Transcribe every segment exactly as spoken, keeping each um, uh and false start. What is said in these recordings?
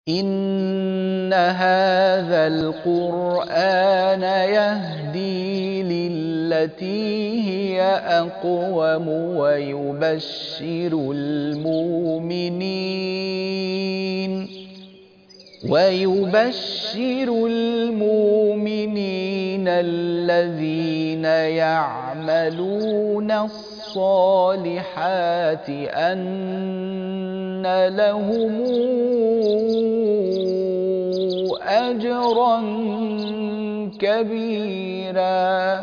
إن هذا القرآن يهدي للتي هي أقوم ويبشر المؤمنين ويبشر المؤمنين الذين يعملون الصالحات أن لهم أجرا كبيرا.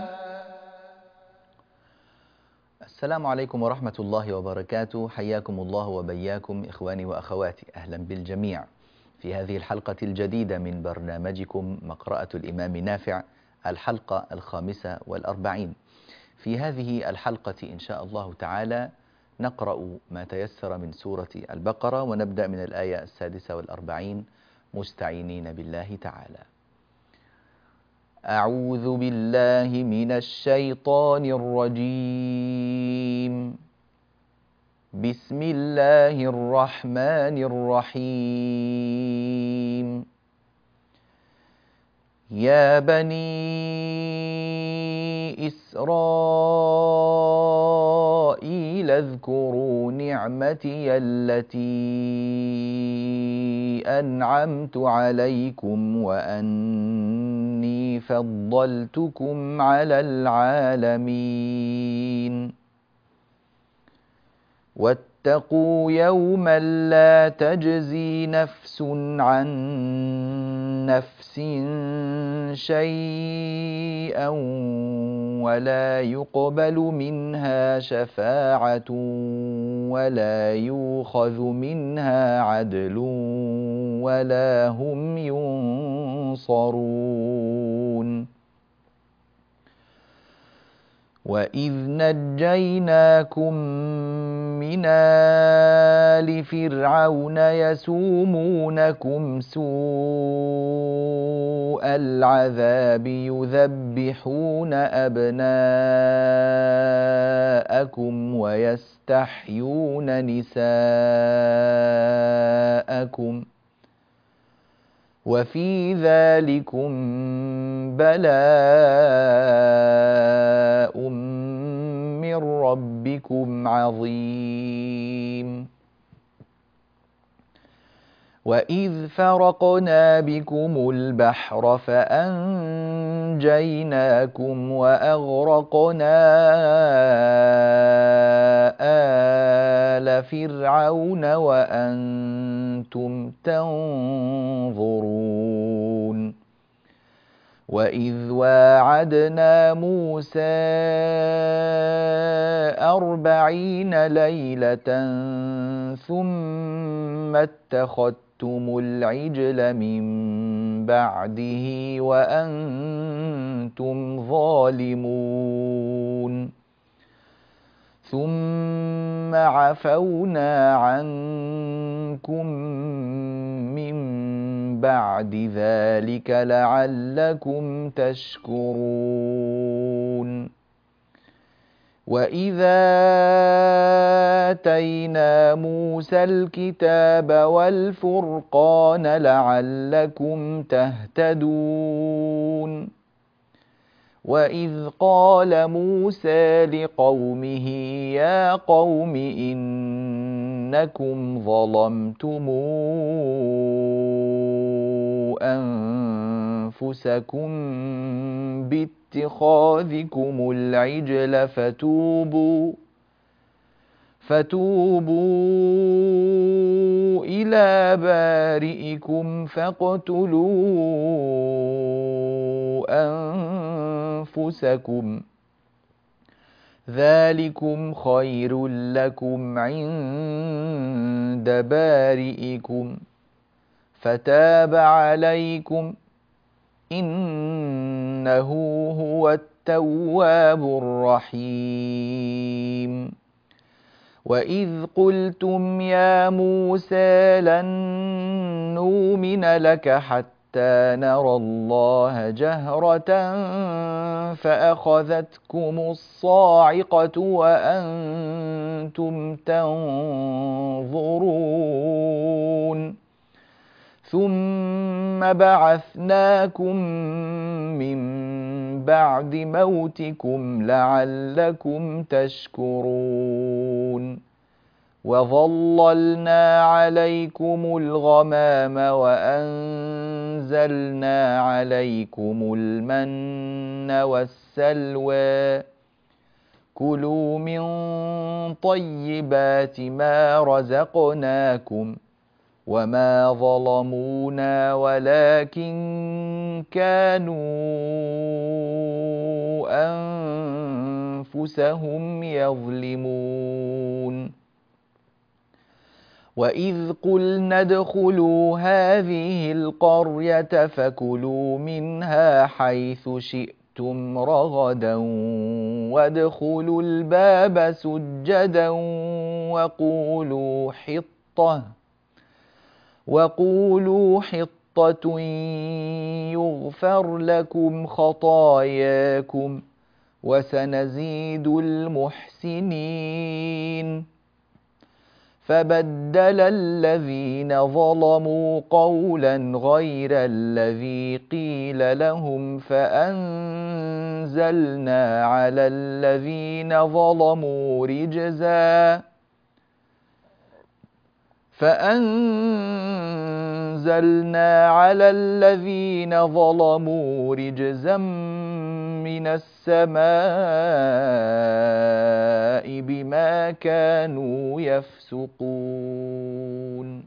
السلام عليكم ورحمة الله وبركاته. حياكم الله وبياكم إخواني وأخواتي، أهلا بالجميع في هذه الحلقة الجديدة من برنامجكم مقرأة الإمام نافع، الحلقة الخامسة والأربعين. في هذه الحلقة إن شاء الله تعالى نقرأ ما تيسر من سورة البقرة، ونبدأ من الآية السادسة والأربعين مستعينين بالله تعالى. أعوذ بالله من الشيطان الرجيم. بسم الله الرحمن الرحيم. يا بني إسرائيل اذكروا نعمتي التي أنعمت عليكم وأني فضلتكم على العالمين. واتقوا يوما لا تجزي نفس عن نفس شيئا ولا يقبل منها شفاعة ولا يؤخذ منها عدل ولا هم ينصرون. وإذ نجيناكم من آل فرعون يسومونكم سوء العذاب يذبحون أبناءكم ويستحيون نساءكم وفي ذلكم بلاء من ربكم عظيم. وإذ فرقنا بكم البحر فأنجيناكم وأغرقنا آل فرعون وأنتم تنظرون. وإذ واعدنا موسى أربعين ليلة ثم اتخذتم العجل من بعده وأنتم ظالمون. ثم عفونا عنكم من بعد ذلك لعلكم تشكرون. وإذا آتينا موسى الكتاب والفرقان لعلكم تهتدون. وإذ قال موسى لقومه يا قوم إنكم ظلمتم أنفسكم باتخاذكم العجل فتوبوا فتوبوا إلى بارئكم فاقتلوا أنفسكم ذلكم خير لكم عند بارئكم فتاب عليكم إنه هو التواب الرحيم. وإذ قلتم يا موسى لن نؤمن لك حتى نرى الله جهرة فأخذتكم الصاعقة وأنتم تنظرون ثم بعثناكم من بعد موتكم لعلكم تشكرون وظللنا عليكم الغمام وأنزلنا عليكم المن والسلوى كلوا من طيبات ما رزقناكم وما ظلمونا ولكن كانوا أنفسهم يظلمون وإذ قلنا ادخلوا هذه القرية فكلوا منها حيث شئتم رغدا وادخلوا الباب سجدا وقولوا حطة وقولوا حطة يغفر لكم خطاياكم وسنزيد المحسنين فبدل الذين ظلموا قولا غير الذي قيل لهم فأنزلنا على الذين ظلموا رجزا فأنزلنا على الذين ظلموا رجزا من السماء بما كانوا يفسقون.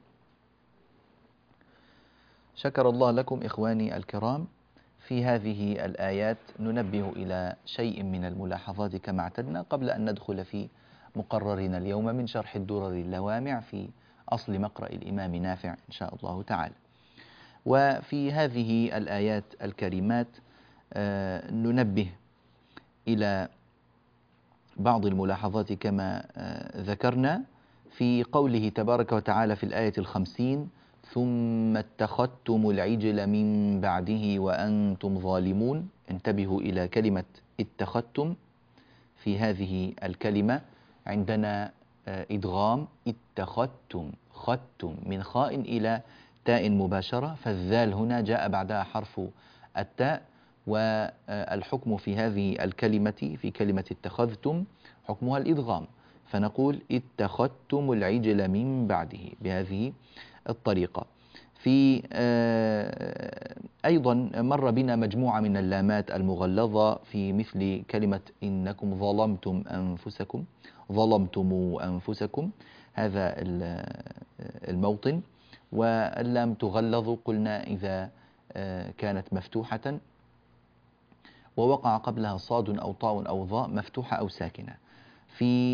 شكر الله لكم إخواني الكرام. في هذه الآيات ننبه إلى شيء من الملاحظات كما اعتدنا قبل أن ندخل في مقررنا اليوم من شرح الدرر اللوامع في أصل مقرأ الإمام نافع إن شاء الله تعالى. وفي هذه الآيات الكريمات آه ننبه إلى بعض الملاحظات كما آه ذكرنا في قوله تبارك وتعالى في الآية الخمسين ثم اتخذتم العجل من بعده وأنتم ظالمون. انتبهوا إلى كلمة اتخذتم. في هذه الكلمة عندنا إدغام اتخذتم خدتم من خاء إلى تاء مباشرة، فالذال هنا جاء بعدها حرف التاء، والحكم في هذه الكلمة في كلمة اتخذتم حكمها الإدغام، فنقول اتخذتم العجل من بعده بهذه الطريقة. في أيضا مر بنا مجموعة من اللامات المغلظة في مثل كلمة إنكم ظلمتم أنفسكم ظلمتم أنفسكم، هذا الموطن. واللام تغلظ قلنا إذا كانت مفتوحة ووقع قبلها صاد أو طاء أو ظاء مفتوحة أو ساكنة. في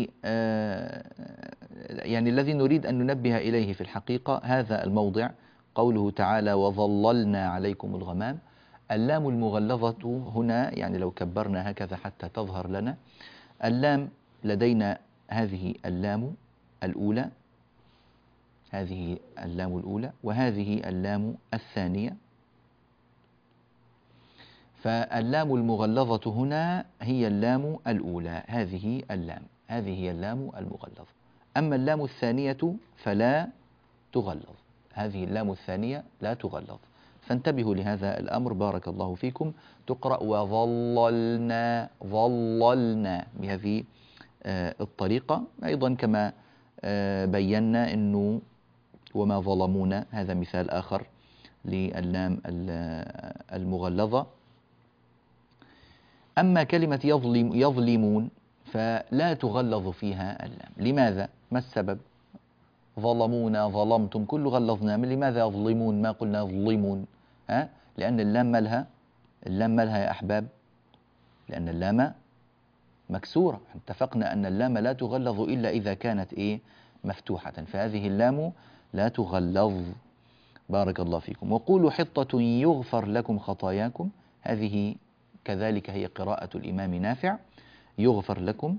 يعني الذي نريد أن ننبه إليه في الحقيقة هذا الموضع، قوله تعالى وظللنا عليكم الغمام. اللام المغلظة هنا يعني لو كبرنا هكذا حتى تظهر لنا اللام، لدينا هذه اللام الأولى، هذه اللام الأولى وهذه اللام الثانية. فاللام المغلظة هنا هي اللام الأولى، هذه اللام، هذه هي اللام المغلظة. أما اللام الثانية فلا تغلظ، هذه اللام الثانية لا تغلظ، فانتبهوا لهذا الأمر بارك الله فيكم. تقرأ وظللنا ظللنا بهذه الطريقة. أيضا كما بينا أنه وما ظلمونا هذا مثال آخر لللام المغلظة. أما كلمة يظلم يظلمون فلا تغلظ فيها اللام. لماذا؟ ما السبب؟ ظلمونا ظلمتم كل غلظنا، من لماذا يظلمون ما قلنا يظلمون؟ ها؟ لأن اللام مالها اللام مالها يا أحباب، لأن اللام مكسورة. اتفقنا أن اللام لا تغلظ إلا إذا كانت إيه؟ مفتوحة، فهذه اللام لا تغلظ بارك الله فيكم. وقولوا حطة يغفر لكم خطاياكم، هذه كذلك هي قراءة الإمام نافع يغفر لكم،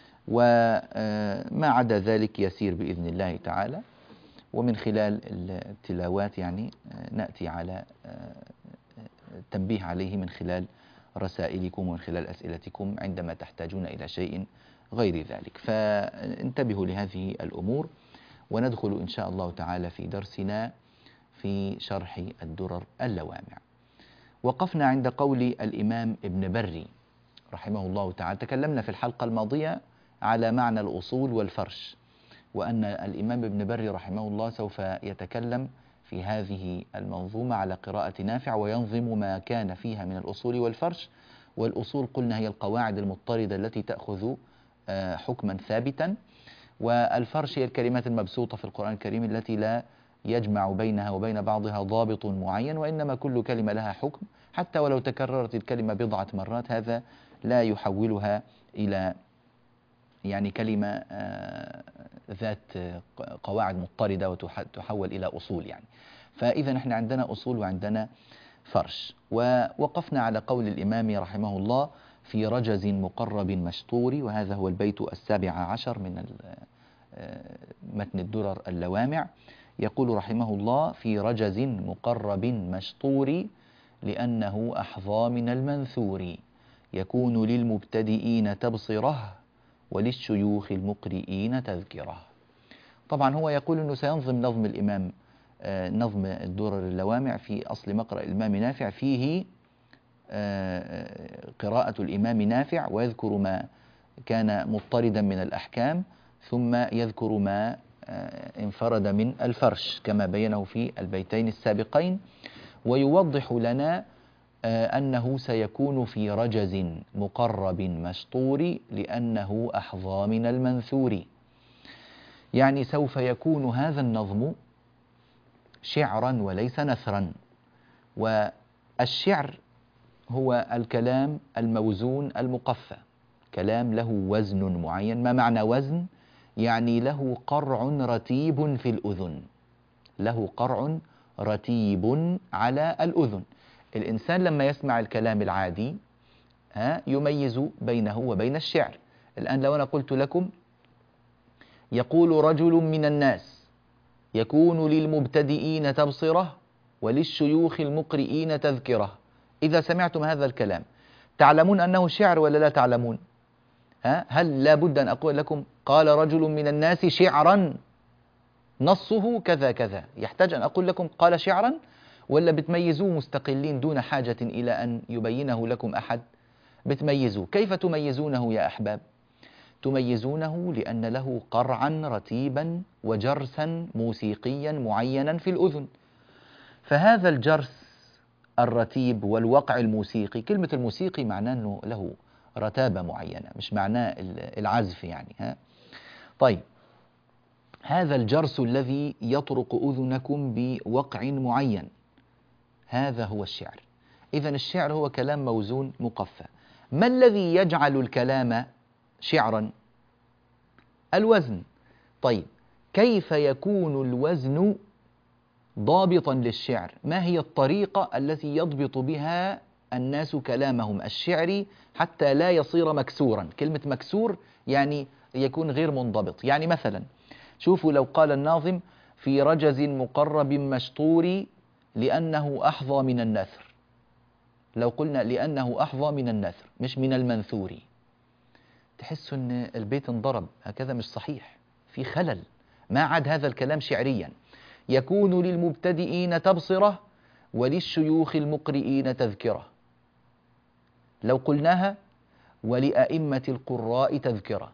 وما عدا ذلك يسير بإذن الله تعالى. ومن خلال التلاوات يعني نأتي على تنبيه عليه من خلال رسائلكم ومن خلال أسئلتكم عندما تحتاجون إلى شيء غير ذلك، فانتبهوا لهذه الأمور. وندخل إن شاء الله تعالى في درسنا في شرح الدرر اللوامع. وقفنا عند قول الإمام ابن بري رحمه الله تعالى. تكلمنا في الحلقة الماضية على معنى الأصول والفرش، وأن الإمام ابن بري رحمه الله سوف يتكلم في هذه المنظومة على قراءة نافع وينظم ما كان فيها من الأصول والفرش. والأصول قلنا هي القواعد المضطردة التي تأخذ حكما ثابتا، والفرش هي الكلمات المبسوطة في القرآن الكريم التي لا يجمع بينها وبين بعضها ضابط معين، وإنما كل كلمة لها حكم، حتى ولو تكررت الكلمة بضعة مرات هذا لا يحولها إلى يعني كلمة ذات قواعد مضطردة وتحول إلى أصول يعني. فإذا نحن عندنا أصول وعندنا فرش. ووقفنا على قول الإمام رحمه الله في رجز مقرب مشطور، وهذا هو البيت السابع عشر من متن الدرر اللوامع. يقول رحمه الله في رجز مقرب مشطور لأنه أحظى من المنثور، يكون للمبتدئين تبصره وللشيوخ المقرئين تذكره. طبعا هو يقول أنه سينظم نظم الإمام نظم الدرر اللوامع في أصل مقرأ الإمام نافع، فيه قراءة الإمام نافع ويذكر ما كان مضطردا من الأحكام، ثم يذكر ما انفرد من الفرش كما بينه في البيتين السابقين، ويوضح لنا أنه سيكون في رجز مقرب مشطور لأنه أحظى من المنثور. يعني سوف يكون هذا النظم شعرا وليس نثرا. والشعر هو الكلام الموزون المقفى، كلام له وزن معين. ما معنى وزن؟ يعني له قرع رتيب في الأذن، له قرع رتيب على الأذن. الإنسان لما يسمع الكلام العادي ها يميز بينه وبين الشعر. الآن لو أنا قلت لكم يقول رجل من الناس يكون للمبتدئين تبصرة وللشيوخ المقرئين تذكرة، إذا سمعتم هذا الكلام تعلمون أنه شعر ولا لا تعلمون؟ ها؟ هل لا بد أن أقول لكم قال رجل من الناس شعرا نصه كذا كذا، يحتاج أن أقول لكم قال شعرا، ولا بتميزوه مستقلين دون حاجة إلى أن يبينه لكم أحد؟ بتميزوه. كيف تميزونه يا أحباب؟ تميزونه لأن له قرعا رتيبا وجرسا موسيقيا معينا في الأذن. فهذا الجرس الرتيب والوقع الموسيقي، كلمة الموسيقي معناه أنه له رتابة معينة، مش معناه العزف يعني ها؟ طيب، هذا الجرس الذي يطرق أذنكم بوقع معين هذا هو الشعر. إذن الشعر هو كلام موزون مقفى. ما الذي يجعل الكلام شعرا؟ الوزن. طيب، كيف يكون الوزن ضابطا للشعر؟ ما هي الطريقة التي يضبط بها الناس كلامهم الشعري حتى لا يصير مكسورا؟ كلمة مكسور يعني يكون غير منضبط. يعني مثلا شوفوا لو قال الناظم في رجز مقرب مشطور لأنه أحظى من النثر، لو قلنا لأنه أحظى من النثر مش من المنثور، تحس أن البيت انضرب. هكذا مش صحيح، في خلل، ما عاد هذا الكلام شعريا. يكون للمبتدئين تبصرة وللشيوخ المقرئين تذكرة. لو قلناها ولأئمة القراء تذكرة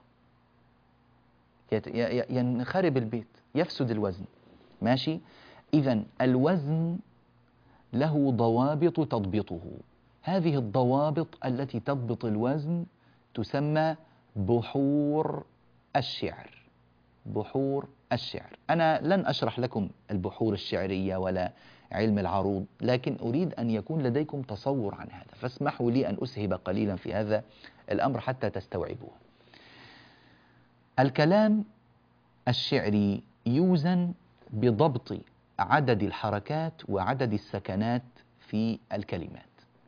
ينخرب البيت، يفسد الوزن. ماشي؟ إذن الوزن له ضوابط تضبطه. هذه الضوابط التي تضبط الوزن تسمى بحور الشعر. بحور الشعر. أنا لن أشرح لكم البحور الشعرية ولا علم العروض، لكن أريد أن يكون لديكم تصور عن هذا، فاسمحوا لي أن أسهب قليلا في هذا الأمر حتى تستوعبوه. الكلام الشعري يوزن بضبط عدد الحركات وعدد السكنات في الكلمات.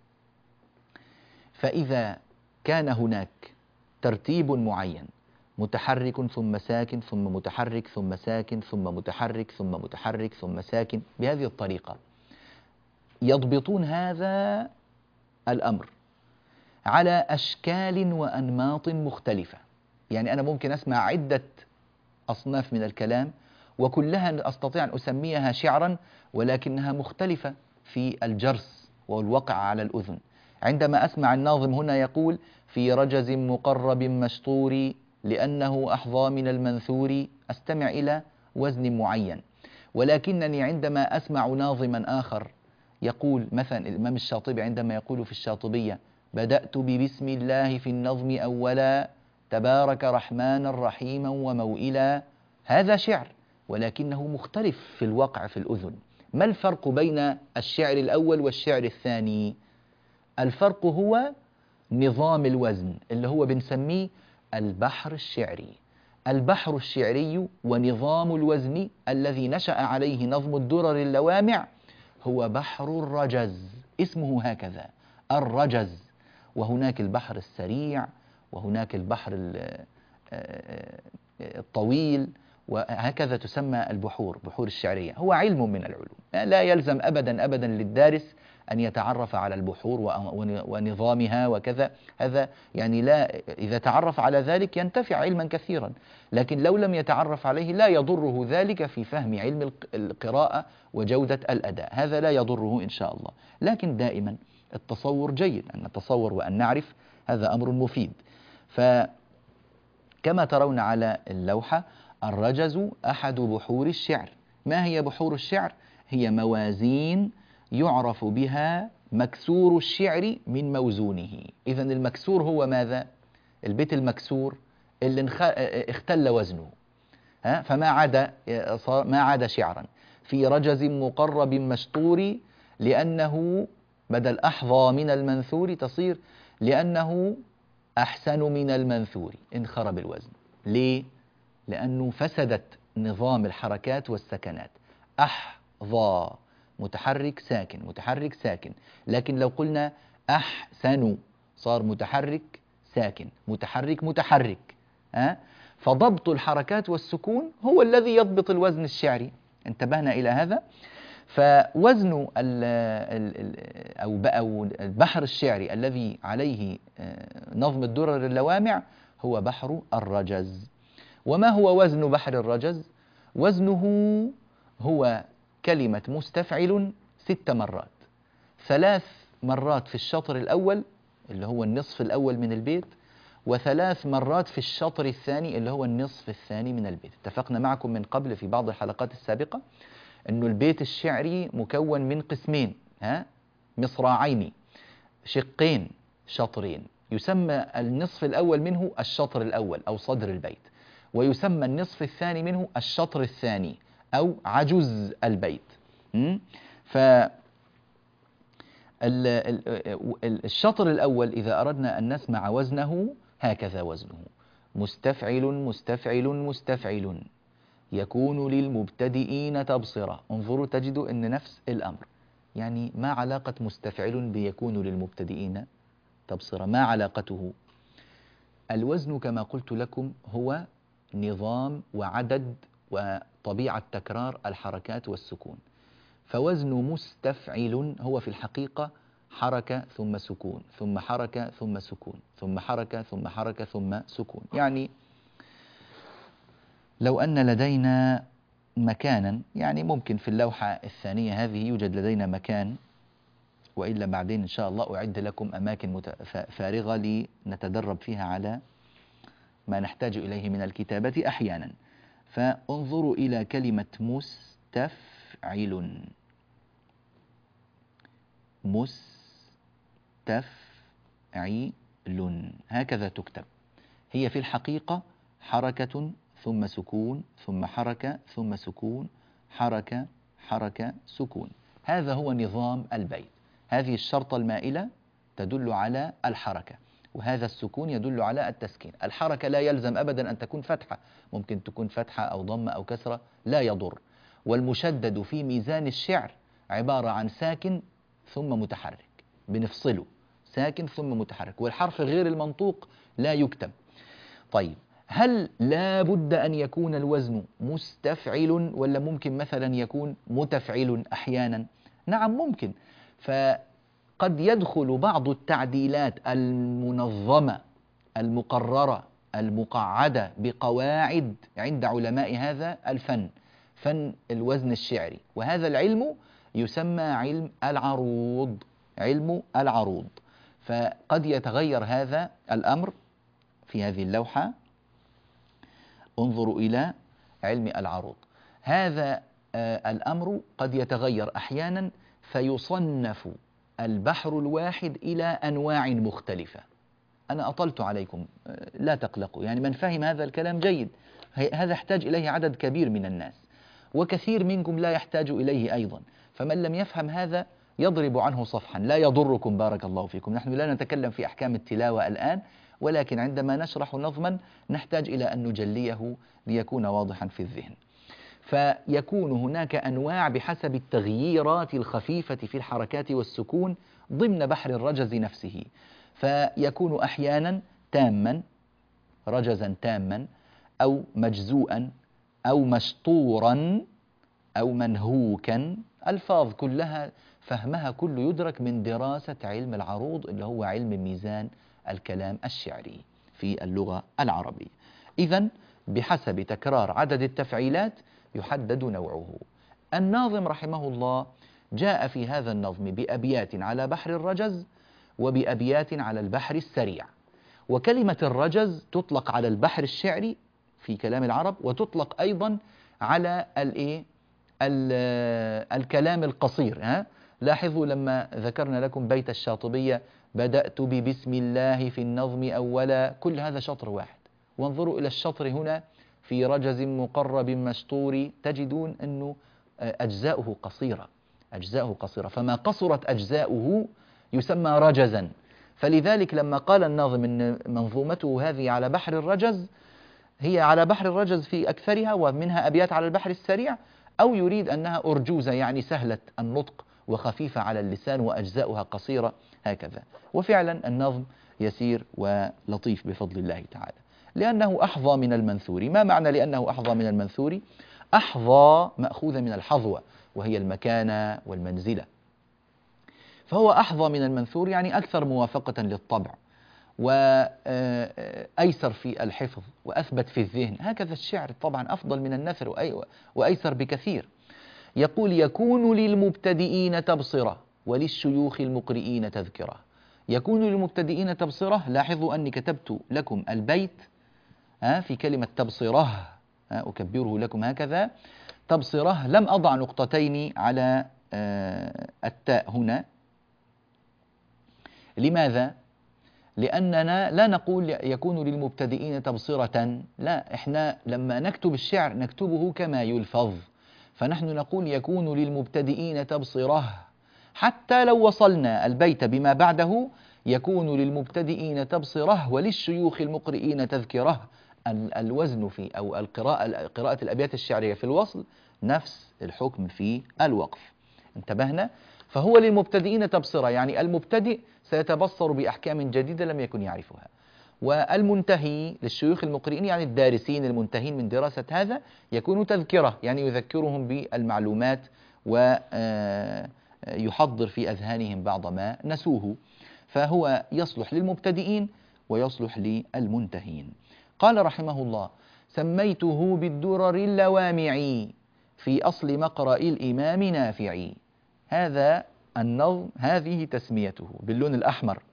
فإذا كان هناك ترتيب معين، متحرك ثم ساكن ثم متحرك ثم ساكن ثم متحرك ثم متحرك ثم ساكن، بهذه الطريقة يضبطون هذا الأمر على أشكال وأنماط مختلفة. يعني أنا ممكن أسمع عدة أصناف من الكلام وكلها أستطيع أن أسميها شعرا، ولكنها مختلفة في الجرس والوقع على الأذن. عندما أسمع الناظم هنا يقول: في رجز مقرب مشطور لأنه أحظى من المنثور، أستمع إلى وزن معين. ولكنني عندما أسمع ناظما آخر يقول، مثلا الإمام الشاطبي عندما يقول في الشاطبية: بدأت ببسم الله في النظم أولا تبارك رحمن رحيما وموئلا، هذا شعر ولكنه مختلف في الوقع في الأذن. ما الفرق بين الشعر الأول والشعر الثاني؟ الفرق هو نظام الوزن اللي هو بنسميه البحر الشعري. البحر الشعري ونظام الوزن الذي نشأ عليه نظم الدرر اللوامع هو بحر الرجز، اسمه هكذا الرجز. وهناك البحر السريع، وهناك البحر الطويل، وهكذا تسمى البحور، بحور الشعرية. هو علم من العلوم، لا يلزم أبدا أبدا للدارس أن يتعرف على البحور ونظامها وكذا، هذا يعني لا، إذا تعرف على ذلك ينتفع علما كثيرا، لكن لو لم يتعرف عليه لا يضره ذلك في فهم علم القراءة وجودة الأداء، هذا لا يضره إن شاء الله. لكن دائما التصور جيد، أن نتصور وأن نعرف، هذا أمر مفيد. فكما ترون على اللوحة، الرجز أحد بحور الشعر. ما هي بحور الشعر؟ هي موازين يعرف بها مكسور الشعر من موزونه. إذن المكسور هو ماذا؟ البيت المكسور اللي اختل وزنه، ها؟ فما عاد ما عاد شعرا. في رجز مقرب مشطور لأنه بدل أحظى من المنثور تصير لأنه أحسن من المنثور، انخرب الوزن. ليه؟ لأنه فسدت نظام الحركات والسكنات. أحظى متحرك ساكن متحرك ساكن، لكن لو قلنا أحسن صار متحرك ساكن متحرك متحرك. أه؟ فضبط الحركات والسكون هو الذي يضبط الوزن الشعري. انتبهنا إلى هذا؟ فوزن ال ال أو البحر الشعري الذي عليه نظم الدرر اللوامع هو بحر الرجز. وما هو وزن بحر الرجز؟ وزنه هو كلمة مستفعل ست مرات، ثلاث مرات في الشطر الأول اللي هو النصف الأول من البيت، وثلاث مرات في الشطر الثاني اللي هو النصف الثاني من البيت. اتفقنا معكم من قبل في بعض الحلقات السابقة أنه البيت الشعري مكون من قسمين، ها؟ مصراعين، شقين، شطرين. يسمى النصف الأول منه الشطر الأول أو صدر البيت، ويسمى النصف الثاني منه الشطر الثاني أو عجز البيت. ف الشطر الأول إذا أردنا أن نسمع وزنه هكذا وزنه: مستفعل مستفعل مستفعل يكون للمبتدئين تبصرة. انظروا تجدوا أن نفس الأمر، يعني ما علاقة مستفعل بيكون للمبتدئين تبصرة؟ ما علاقته؟ الوزن كما قلت لكم هو نظام وعدد وطبيعة تكرار الحركات والسكون. فوزن مستفعل هو في الحقيقة حركة ثم سكون ثم حركة ثم سكون ثم حركة ثم حركة ثم سكون. يعني لو أن لدينا مكانا، يعني ممكن في اللوحة الثانية هذه يوجد لدينا مكان، وإلا بعدين إن شاء الله أعد لكم أماكن فارغة لنتدرب فيها على ما نحتاج إليه من الكتابة أحيانا. فانظروا إلى كلمة مستفعل. مستفعل هكذا تكتب. هي في الحقيقة حركة ثم سكون ثم حركة ثم سكون حركة حركة سكون. هذا هو نظام البيت. هذه الشرطة المائلة تدل على الحركة، وهذا السكون يدل على التسكين. الحركة لا يلزم أبدا أن تكون فتحة، ممكن تكون فتحة أو ضمة أو كسرة، لا يضر. والمشدد في ميزان الشعر عبارة عن ساكن ثم متحرك، بنفصله ساكن ثم متحرك، والحرف غير المنطوق لا يكتب. طيب، هل لا بد أن يكون الوزن مستفعل ولا ممكن مثلا يكون متفعل أحيانا؟ نعم ممكن. فقد يدخل بعض التعديلات المنظمة المقررة المقعدة بقواعد عند علماء هذا الفن، فن الوزن الشعري، وهذا العلم يسمى علم العروض، علم العروض. فقد يتغير هذا الأمر في هذه اللوحة، انظروا إلى علم العروض. هذا آه الأمر قد يتغير أحيانا، فيصنف البحر الواحد إلى أنواع مختلفة. أنا أطلت عليكم، آه لا تقلقوا، يعني من فهم هذا الكلام جيد، هذا يحتاج إليه عدد كبير من الناس، وكثير منكم لا يحتاج إليه أيضا. فمن لم يفهم هذا يضرب عنه صفحا، لا يضركم بارك الله فيكم. نحن لا نتكلم في أحكام التلاوة الآن، ولكن عندما نشرح نظما نحتاج إلى أن نجليه ليكون واضحا في الذهن. فيكون هناك أنواع بحسب التغييرات الخفيفة في الحركات والسكون ضمن بحر الرجز نفسه. فيكون أحيانا تاما، رجزا تاما، أو مجزوءا، أو مشطورا، أو منهوكا. ألفاظ كلها فهمها كل يدرك من دراسة علم العروض، اللي هو علم ميزان الكلام الشعري في اللغة العربية. إذن بحسب تكرار عدد التفعيلات يحدد نوعه. الناظم رحمه الله جاء في هذا النظم بأبيات على بحر الرجز وبأبيات على البحر السريع. وكلمة الرجز تطلق على البحر الشعري في كلام العرب، وتطلق أيضا على الإيه؟ الكلام القصير. ها؟ لاحظوا لما ذكرنا لكم بيت الشاطبية: بدأت ببسم الله في النظم أولا، كل هذا شطر واحد. وانظروا إلى الشطر هنا في رجز مقرب مشطور، تجدون أنه أجزاؤه قصيرة، أجزاؤه قصيرة، فما قصرت أجزاؤه يسمى رجزا. فلذلك لما قال الناظم أن منظومته هذه على بحر الرجز، هي على بحر الرجز في أكثرها، ومنها أبيات على البحر السريع، أو يريد أنها أرجوزة يعني سهلة النطق وخفيفة على اللسان وأجزاؤها قصيرة هكذا. وفعلا النظم يسير ولطيف بفضل الله تعالى، لأنه أحظى من المنثور. ما معنى لأنه أحظى من المنثور؟ أحظى مأخوذة من الحظوة، وهي المكانة والمنزلة. فهو أحظى من المنثور يعني أكثر موافقة للطبع، وأيسر في الحفظ، وأثبت في الذهن. هكذا الشعر طبعا أفضل من النثر وأيسر بكثير. يقول: يكون للمبتدئين تبصرة وللشيوخ المقرئين تذكرة. يكون للمبتدئين تبصرة، لاحظوا أني كتبت لكم البيت في كلمة تبصرة، أكبره لكم هكذا. تبصرة لم أضع نقطتين على التاء هنا. لماذا؟ لأننا لا نقول يكون للمبتدئين تبصرة، لا، إحنا لما نكتب الشعر نكتبه كما يلفظ، فنحن نقول يكون للمبتدئين تبصرة. حتى لو وصلنا البيت بما بعده: يكون للمبتدئين تبصرة وللشيوخ المقرئين تذكرة، الوزن في أو القراءة قراءة الأبيات الشعرية في الوصل نفس الحكم في الوقف. انتبهنا؟ فهو للمبتدئين تبصرة، يعني المبتدئ سيتبصر بأحكام جديدة لم يكن يعرفها. والمنتهي للشيوخ المقرئين يعني الدارسين المنتهين من دراسة هذا، يكون تذكرة يعني يذكرهم بالمعلومات ويحضر في أذهانهم بعض ما نسوه. فهو يصلح للمبتدئين ويصلح للمنتهين. قال رحمه الله: سميته بالدرر اللوامع في أصل مقرأ الإمام نافع. هذا النظم هذه تسميته باللون الأحمر،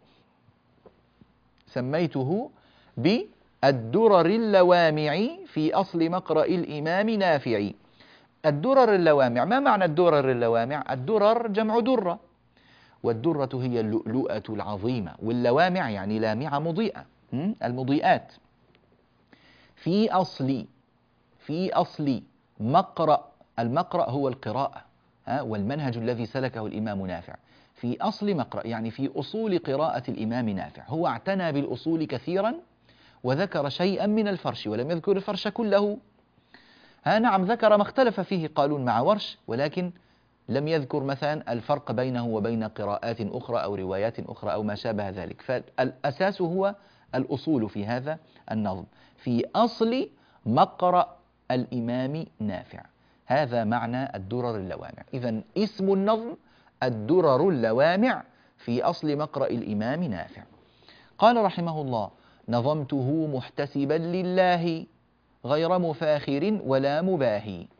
سميته بالدرر اللوامع في أصل مقرأ الإمام نافع. الدرر اللوامع، ما معنى الدرر اللوامع؟ الدرر جمع درة، والدرة هي اللؤلؤة العظيمة، واللوامع يعني لامعة مضيئة، المضيئات. في أصل في أصل مقرأ، المقرأ هو القراءة والمنهج الذي سلكه الإمام نافع. في أصل مقرأ يعني في أصول قراءة الإمام نافع. هو اعتنى بالأصول كثيرا وذكر شيئا من الفرش ولم يذكر الفرش كله. ها نعم، ذكر ما اختلف فيه قالون مع ورش، ولكن لم يذكر مثلا الفرق بينه وبين قراءات أخرى أو روايات أخرى أو ما شابه ذلك. فالأساس هو الأصول في هذا النظم، في أصل مقرأ الإمام نافع. هذا معنى الدرر اللوامع. إذن اسم النظم الدرر اللوامع في أصل مقرأ الإمام نافع. قال رحمه الله: نظمته محتسبا لله غير مفاخر ولا مباهي.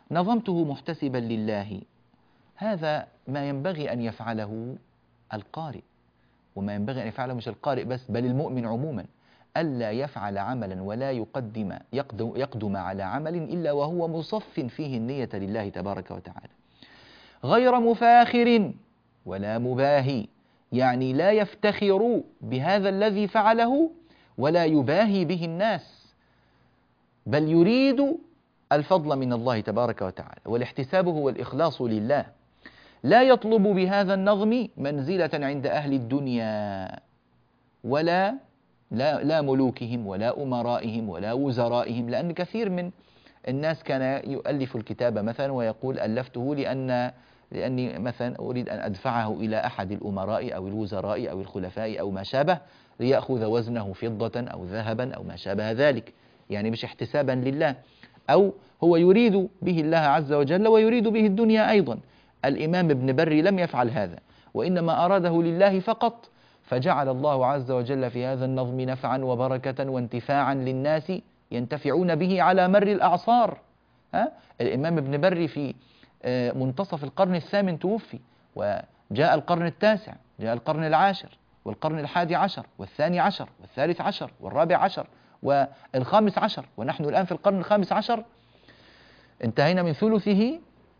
نظمته محتسبا لله، هذا ما ينبغي أن يفعله القارئ، وما ينبغي أن يفعله مش القارئ بس بل المؤمن عموما، ألا يفعل عملا ولا يقدم يقدم, يقدم على عمل إلا وهو مصف فيه النية لله تبارك وتعالى، غير مفاخر ولا مباهي، يعني لا يفتخر بهذا الذي فعله ولا يباهي به الناس، بل يريد الفضل من الله تبارك وتعالى، والاحتساب هو الإخلاص لله، لا يطلب بهذا النظم منزلة عند أهل الدنيا ولا لا, لا ملوكهم ولا أمرائهم ولا وزرائهم، لأن كثير من الناس كان يؤلف الكتاب مثلا ويقول ألفته لأن لأني مثلا أريد أن أدفعه إلى أحد الأمراء أو الوزراء أو الخلفاء أو ما شابه ليأخذ وزنه فضة أو ذهبا أو ما شابه ذلك، يعني مش احتسابا لله، أو هو يريد به الله عز وجل ويريد به الدنيا أيضا. الإمام ابن بري لم يفعل هذا، وإنما أراده لله فقط، فجعل الله عز وجل في هذا النظم نفعا وبركة وانتفاعا للناس ينتفعون به على مر الأعصار. ها؟ الإمام ابن بري في منتصف القرن الثامن توفي، وجاء القرن التاسع، جاء القرن العاشر والقرن الحادي عشر والثاني عشر والثالث عشر والرابع عشر والخامس عشر، ونحن الآن في القرن الخامس عشر، انتهينا من ثلثه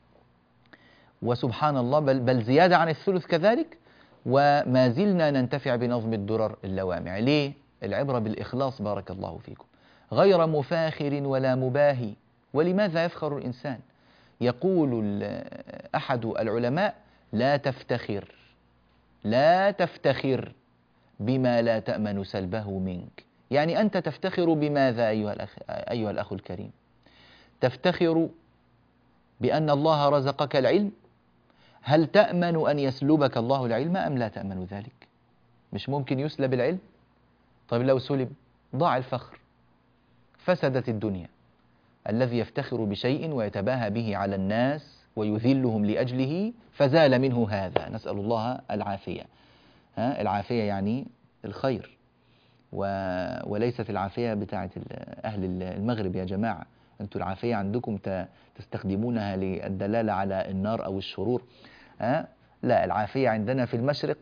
وسبحان الله بل, بل زيادة عن الثلث كذلك، وما زلنا ننتفع بنظم الدرر اللوامع. ليه؟ العبرة بالإخلاص بارك الله فيكم. غير مفاخر ولا مباهي. ولماذا يفخر الإنسان؟ يقول أحد العلماء: لا تفتخر لا تفتخر بما لا تأمن سلبه منك. يعني أنت تفتخر بماذا أيها الأخ, أيها الأخ الكريم؟ تفتخر بأن الله رزقك العلم؟ هل تأمن أن يسلبك الله العلم أم لا تأمن ذلك؟ مش ممكن يسلب العلم؟ طيب لو سلب ضاع الفخر، فسدت الدنيا. الذي يفتخر بشيء ويتباهى به على الناس ويذلهم لأجله فزال منه هذا، نسأل الله العافية. ها العافية يعني الخير، و... وليست العافية بتاعت أهل المغرب يا جماعة. أنتم العافية عندكم تستخدمونها للدلالة على النار أو الشرور. ها؟ لا، العافية عندنا في المشرق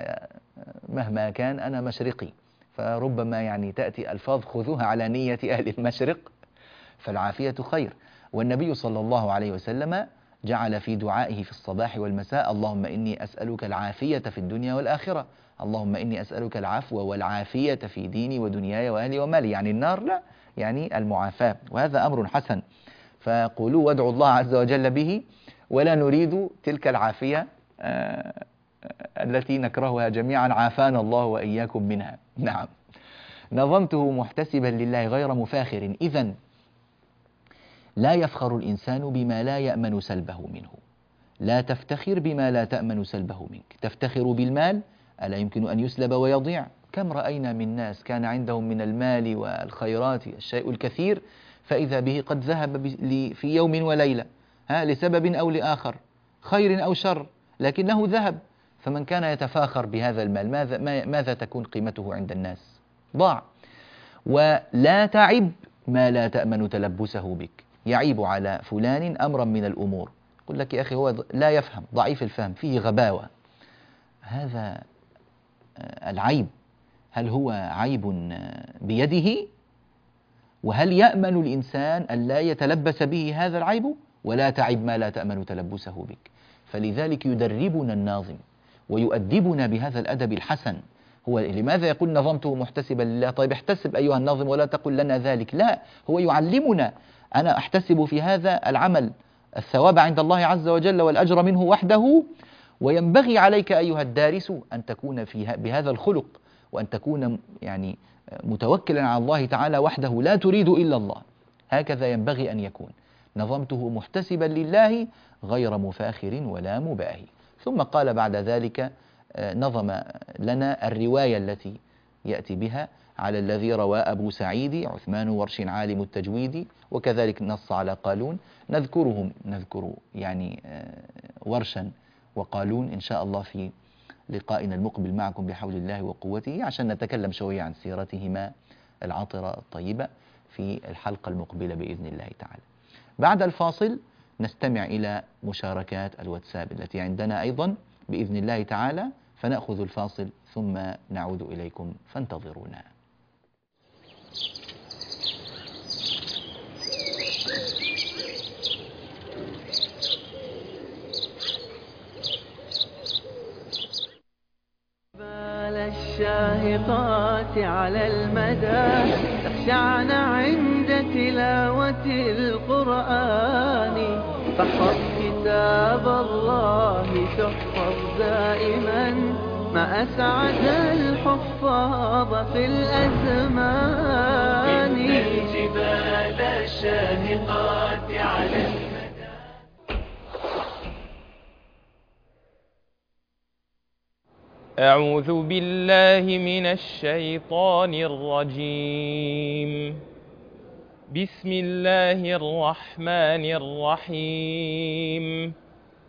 مهما كان أنا مشرقي، فربما يعني تأتي ألفاظ خذوها على نية أهل المشرق، فالعافية خير. والنبي صلى الله عليه وسلم جعل في دعائه في الصباح والمساء: اللهم إني أسألك العافية في الدنيا والآخرة، اللهم إني أسألك العفو والعافية في ديني ودنياي وأهلي ومالي. يعني النار لا، يعني المعافاة، وهذا أمر حسن. فقولوا وادعوا الله عز وجل به، ولا نريد تلك العافية آه التي نكرهها جميعا، عافانا الله وإياكم منها. نعم. نظمته محتسبا لله غير مفاخر. إذن لا يفخر الإنسان بما لا يأمن سلبه منه. لا تفتخر بما لا تأمن سلبه منك. تفتخر بالمال، ألا يمكن أن يسلب ويضيع؟ كم رأينا من ناس كان عندهم من المال والخيرات الشيء الكثير، فإذا به قد ذهب في يوم وليلة، ها لسبب أو لآخر، خير أو شر، لكنه ذهب. فمن كان يتفاخر بهذا المال ماذا, ماذا تكون قيمته عند الناس؟ ضاع. ولا تعب ما لا تأمن تلبسه بك. يعيب على فلان أمرا من الأمور، يقول لك يا أخي هو لا يفهم، ضعيف الفهم، فيه غباوة. هذا العيب هل هو عيب بيده؟ وهل يأمن الإنسان أن لا يتلبس به هذا العيب؟ ولا تعب ما لا تأمن تلبسه بك. فلذلك يدربنا الناظم ويؤدبنا بهذا الأدب الحسن. هو لماذا يقول نظمته محتسبا لله؟ طيب احتسب أيها الناظم ولا تقل لنا ذلك. لا، هو يعلمنا. أنا أحتسب في هذا العمل الثواب عند الله عز وجل والأجر منه وحده، وينبغي عليك أيها الدارس أن تكون في بهذا الخلق، وأن تكون يعني متوكلا على الله تعالى وحده، لا تريد إلا الله. هكذا ينبغي أن يكون. نظمته محتسبا لله غير مفاخر ولا مباهي. ثم قال بعد ذلك نظم لنا الرواية التي يأتي بها على الذي روى أبو سعيد عثمان ورش عالم التجويد، وكذلك نص على قالون. نذكرهم نذكر يعني ورشا وقالون إن شاء الله في لقائنا المقبل معكم بحول الله وقوته، عشان نتكلم شوية عن سيرتهما العطرة الطيبة في الحلقة المقبلة بإذن الله تعالى. بعد الفاصل نستمع إلى مشاركات الواتساب التي عندنا أيضا بإذن الله تعالى، فنأخذ الفاصل ثم نعود إليكم، فانتظرونا. الشاهقات على المدى تخشعن عند تلاوة القرآن، فاحفظ كتاب الله تحفظ دائما، ما أسعد الحفاظ في الأزمان. إن الجبال الشاهقات على المدى. أعوذ بالله من الشيطان الرجيم. بسم الله الرحمن الرحيم.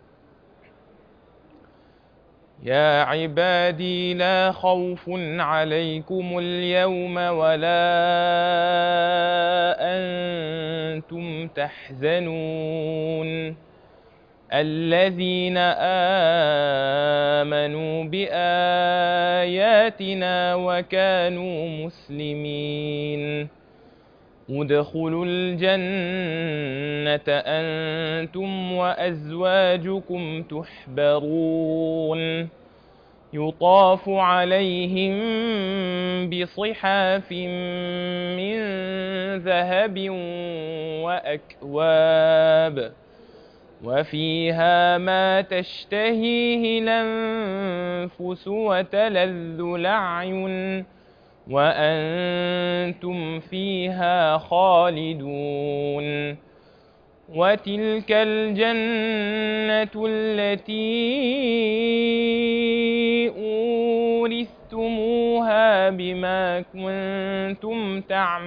يا عبادي لا خوف عليكم اليوم ولا أنتم تحزنون الذين آمنوا بآياتنا وكانوا مسلمين ادخلوا الجنة أنتم وأزواجكم تحبرون يطاف عليهم بصحاف من ذهب وأكواب وفيها ما تشتهيه الأنفس وتلذ الأعين وأنتم فيها خالدون. وتلك الجنة التي أورثتموها بما كنتم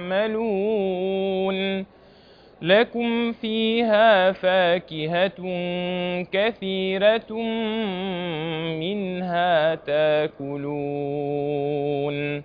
تعملون لكم فيها فاكهة كثيرة منها تاكلون.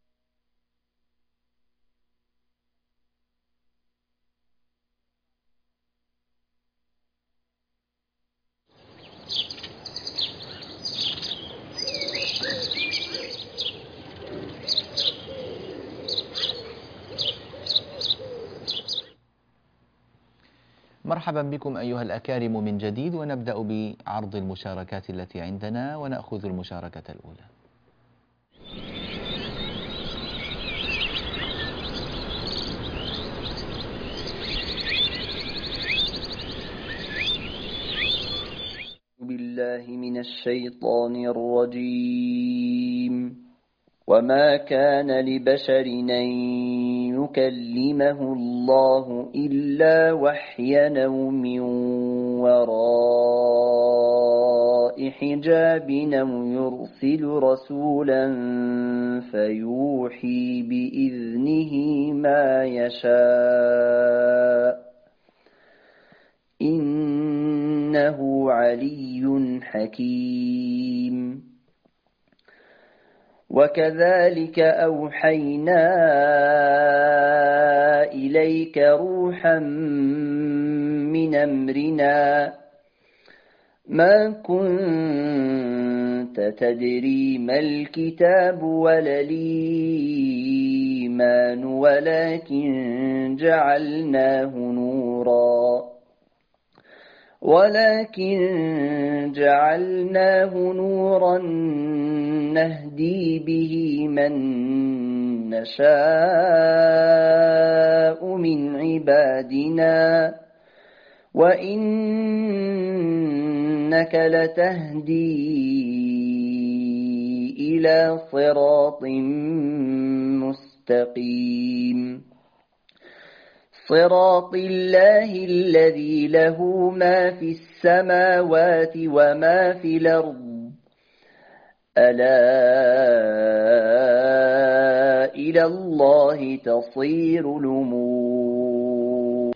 مرحبا بكم أيها الأكارم من جديد، ونبدأ بعرض المشاركات التي عندنا، ونأخذ المشاركة الأولى. بالله من الشيطان الرجيم. وما كان لبشر أن يكلمه الله إلا وحيا أو من وراء حجاب أو يرسل رسولا فيوحي بإذنه ما يشاء إنه علي حكيم. وكذلك أوحينا إليك روحا من أمرنا ما كنت تدري ما الكتاب ولا الإيمان ولكن جعلناه نورا ولكن جعلناه نورا نهدي به من نشاء من عبادنا وإنك لتهدي إلى صراط مستقيم. صراط الله الذي له ما في السماوات وما في الأرض ألا إلى الله تصير الأمور.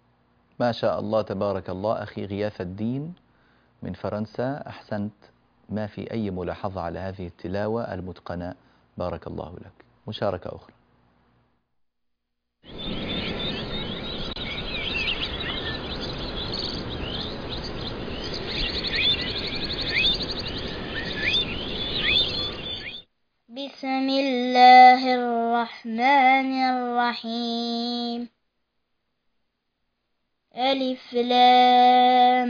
ما شاء الله تبارك الله. أخي غياث الدين من فرنسا، أحسنت ما في أي ملاحظة على هذه التلاوة المتقنة. بارك الله لك. مشاركة أخرى. بسم الله الرحمن الرحيم. ألف لام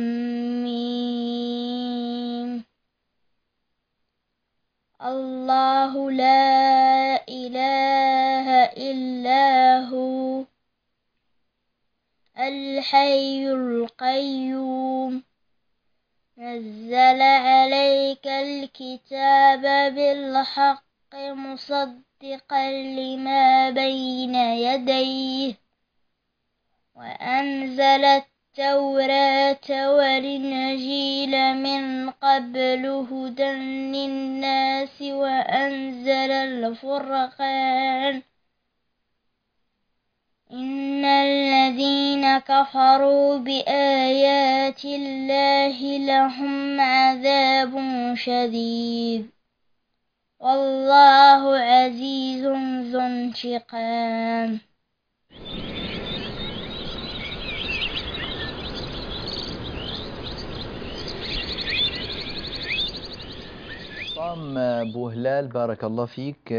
ميم. الله لا إله إلا هو الحي القيوم نزل عليك الكتاب بالحق مصدقا لما بين يديه وأنزل التوراة والإنجيل من قبل هدى للناس وأنزل الفرقان إن الذين كفروا بآيات الله لهم عذاب شديد والله عزيز ذو انتقام. طام أبو هلال بارك الله فيك،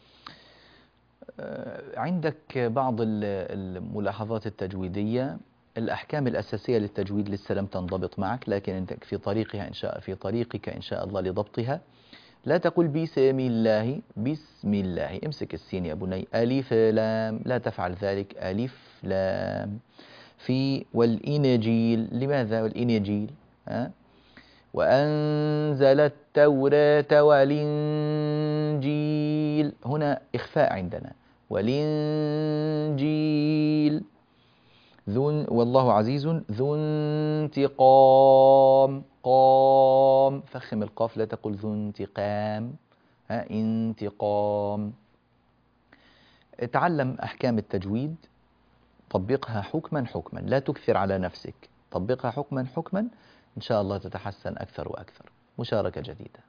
عندك بعض الملاحظات التجويدية. الأحكام الأساسية للتجويد لسه لم تنضبط معك، لكن أنت في طريقها إن شاء في طريقك إن شاء الله لضبطها. لا تقل بسم الله، بسم الله، امسك السين يا بني. ألف لام، لا تفعل ذلك. ألف لام. في والإنجيل، لماذا والإنجيل؟ ها؟ وأنزل التوراة والإنجيل، هنا إخفاء عندنا. والإنجيل ذو، والله عزيز ذو انتقام. قام، فخم القاف، لا تقل ذو انتقام. ها، انتقام. تعلم أحكام التجويد، طبقها حكما حكما، لا تكثر على نفسك، طبقها حكما حكما، إن شاء الله تتحسن أكثر وأكثر. مشاركة جديدة.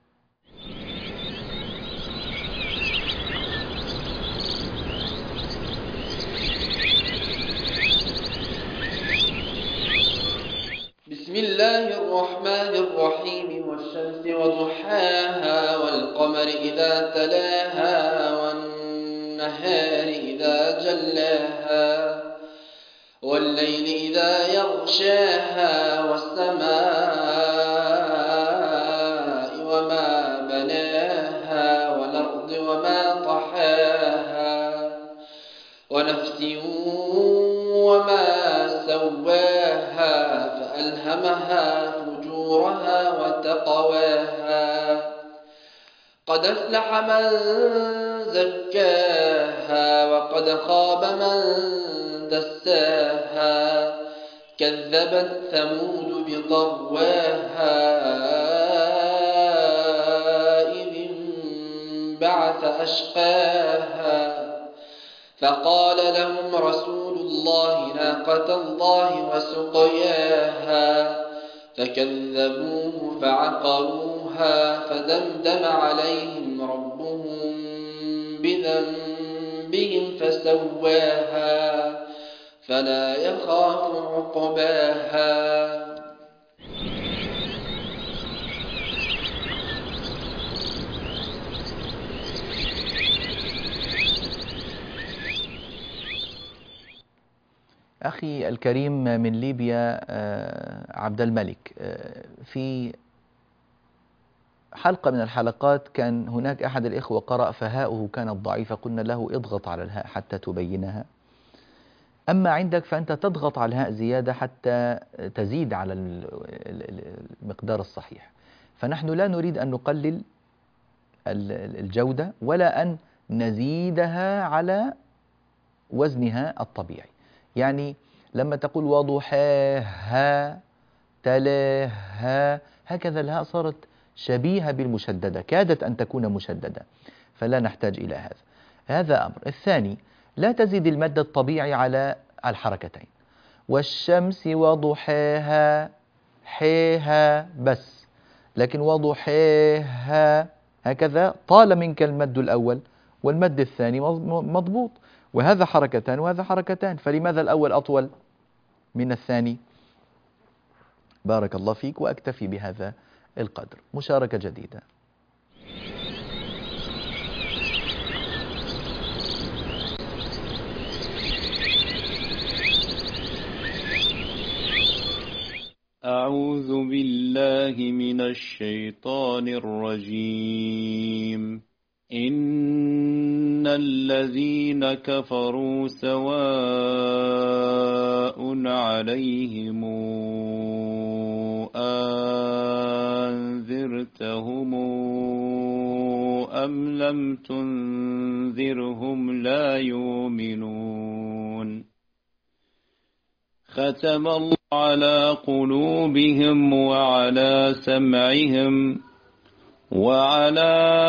بسم الله الرحمن الرحيم. والشمس وضحاها والقمر إذا تلاها والنهار إذا جلاها والليل إذا يغشاها والسماء وما بناها والأرض وما طحاها ونفس وما سواها فألهمها فجورها وتقواها قد أفلح من زكاها وقد خاب من دساها كذبت ثمود بطغواها إذ انبعث أشقاها فقال لهم رسول الله ناقة الله وسقياها فكذبوه فعقروها فدمدم عليهم ربهم بذنبهم فسواها فلا يخاف عقباها. أخي الكريم من ليبيا عبد الملك، في حلقة من الحلقات كان هناك أحد الإخوة قرأ فهاؤه كانت ضعيفة، قلنا له اضغط على الهاء حتى تبينها. أما عندك فأنت تضغط على الهاء زيادة حتى تزيد على المقدار الصحيح. فنحن لا نريد أن نقلل الجودة ولا أن نزيدها على وزنها الطبيعي. يعني لما تقول وضحاها تلاها، هكذا الهاء صارت شبيهة بالمشددة، كادت أن تكون مشددة، فلا نحتاج إلى هذا. هذا أمر. الثاني، لا تزيد المد الطبيعي على الحركتين. والشمس وضحاها، حيها بس. لكن وضحيها هكذا طال منك المد الأول والمد الثاني مضبوط، وهذا حركتان وهذا حركتان، فلماذا الأول أطول من الثاني؟ بارك الله فيك، وأكتفي بهذا القدر. مشاركة جديدة. أعوذ بالله من الشيطان الرجيم. إن الذين كفروا سواء عليهم أنذرتهم أم لم تنذرهم لا يؤمنون. ختم الله على قلوبهم وعلى سمعهم وعلى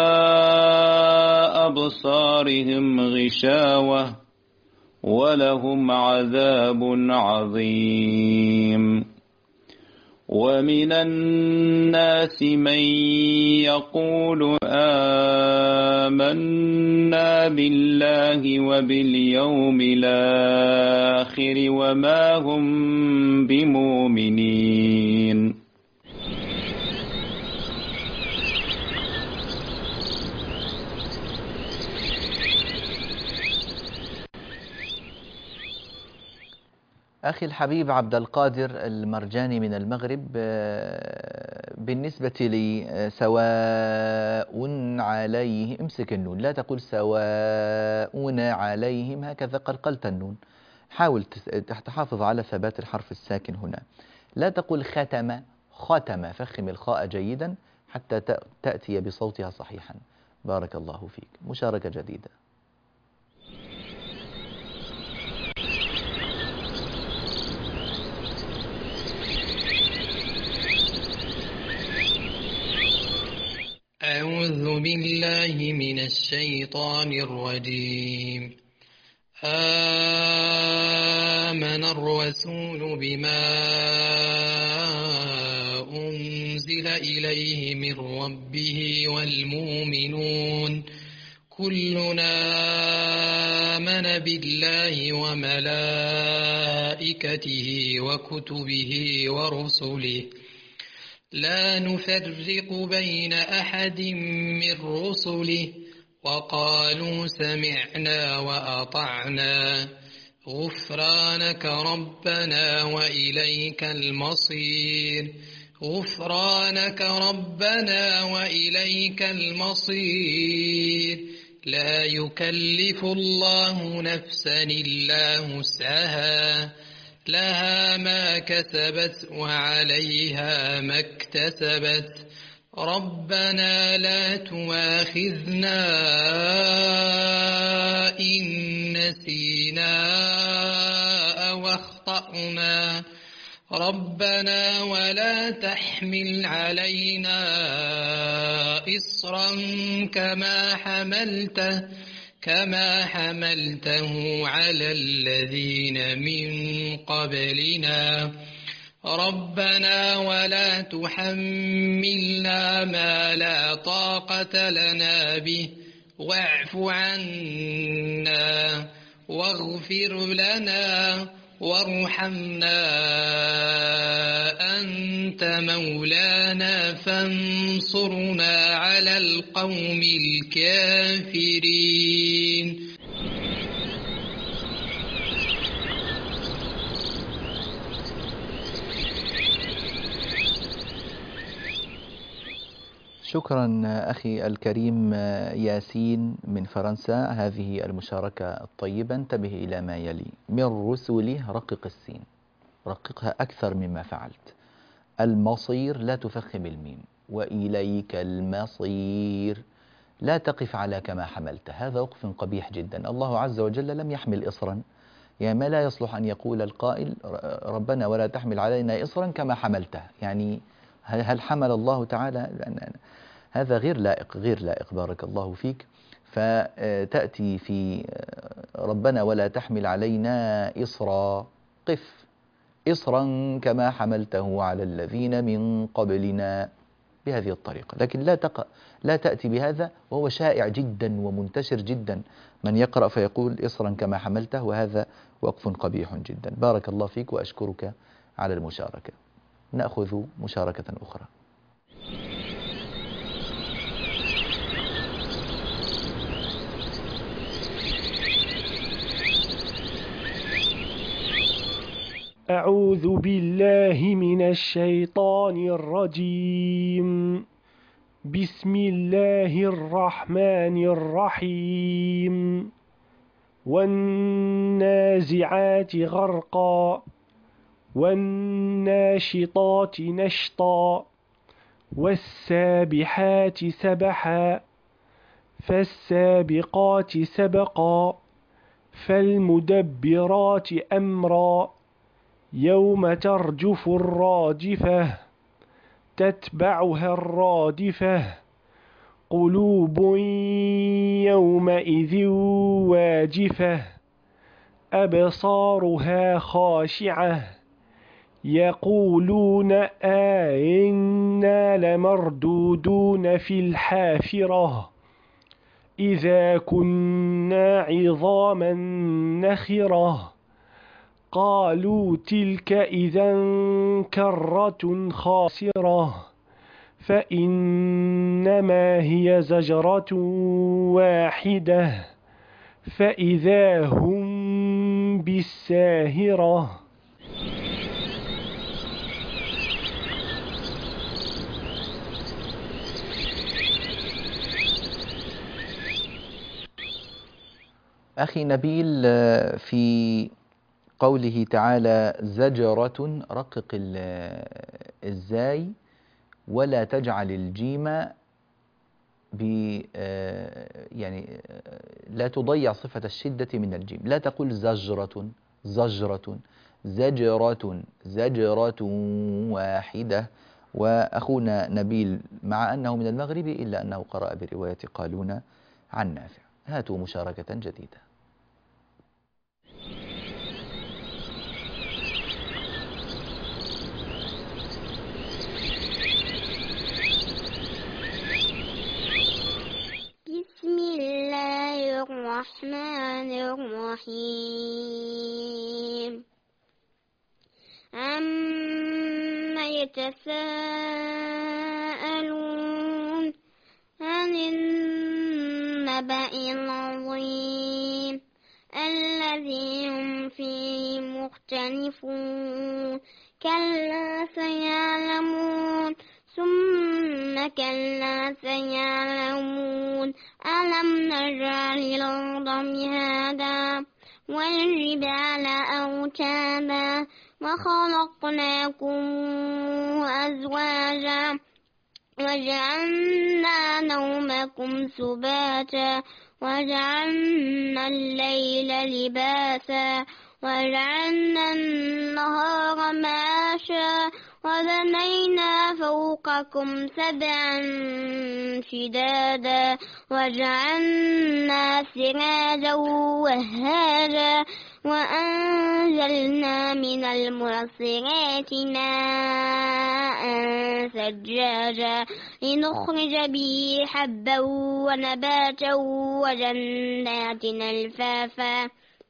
أبصارهم غشاوة ولهم عذاب عظيم. ومن الناس من يقول آمنا بالله وباليوم الآخر وما هم بمؤمنين. أخي الحبيب عبد القادر المرجاني من المغرب، بالنسبة لي سواء عليهم، امسك النون، لا تقول سواء عليهم، هكذا قلقلت النون، حاول تحافظ على ثبات الحرف الساكن هنا. لا تقول ختم ختم، فخم الخاء جيدا حتى تأتي بصوتها صحيحا. بارك الله فيك. مشاركة جديدة. أعوذ بالله من الشيطان الرجيم. آمن الرسول بما أنزل إليه من ربه والمؤمنون كلنا آمن بالله وملائكته وكتبه ورسله لا نفرق بين أحد من رسله وقالوا سمعنا وأطعنا غفرانك ربنا وإليك المصير. غفرانك ربنا وإليك المصير. لا يكلف الله نفسا إلا وسعها لها ما كسبت وعليها ما اكتسبت. ربنا لا تؤاخذنا إن نسينا أو أخطأنا. ربنا ولا تحمل علينا إصرا كما حملته كما حملته على الذين من قبلنا. ربنا ولا تحملنا ما لا طاقة لنا به واعف عنا واغفر لنا وارحمنا أنت مولانا فانصرنا على القوم الكافرين. شكرا أخي الكريم ياسين من فرنسا، هذه المشاركة الطيبة. انتبه إلى ما يلي: من رسله رقق السين، رققها أكثر مما فعلت. المصير لا تفخم الميم. وإليك المصير لا تقف على كما حملت، هذا وقف قبيح جدا. الله عز وجل لم يحمل إصرا، يعني ما لا يصلح أن يقول القائل ربنا ولا تحمل علينا إصرا كما حملته، يعني هل حمل الله تعالى؟ هذا غير لائق، غير لائق. بارك الله فيك. فتأتي في ربنا ولا تحمل علينا إصرا، قف إصرا كما حملته على الذين من قبلنا. بهذه الطريقة، لكن لا تقع لا تأتي بهذا، وهو شائع جدا ومنتشر جدا، من يقرأ فيقول إصرا كما حملته، وهذا وقف قبيح جدا. بارك الله فيك وأشكرك على المشاركة. نأخذ مشاركة أخرى. أعوذ بالله من الشيطان الرجيم. بسم الله الرحمن الرحيم. والنازعات غرقا والناشطات نشطا والسابحات سبحا فالسابقات سبقا فالمدبرات أمرا يوم ترجف الراجفة تتبعها الرادفة قلوب يومئذ واجفة أبصارها خاشعة يقولون أئنا لمردودون في الحافرة إذا كنا عظاما نخرة قالوا تلك إذا كرة خاسرة فإنما هي زجرة واحدة فإذا هم بالساهرة. أخي نبيل، في قوله تعالى زجرة رقق الزاي ولا تجعل الجيم ب يعني لا تضيع صفة الشدة من الجيم، لا تقول زجرة زجرة زجرة زجرة واحدة. وأخونا نبيل مع أنه من المغرب إلا أنه قرأ برواية قالون عن نافع. هاتوا مشاركة جديدة. بسم الله الرحمن الرحيم. عما يتساءلون عن النبأ العظيم الذي هم فيه مختلفون كلا سيعلمون ثم كلا سيعلمون ألم نجعل الأرض مهادا والجبال أوتادا وخلقناكم أزواجا وجعلنا نومكم سباتا وجعلنا الليل لباسا وجعلنا النهار معاشا وبنينا فوقكم سبعا شدادا وجعلنا سراجا وهاجا وأنزلنا من المعصرات ماء ثجاجا لنخرج به حبا ونباتا وجنات ألفافا.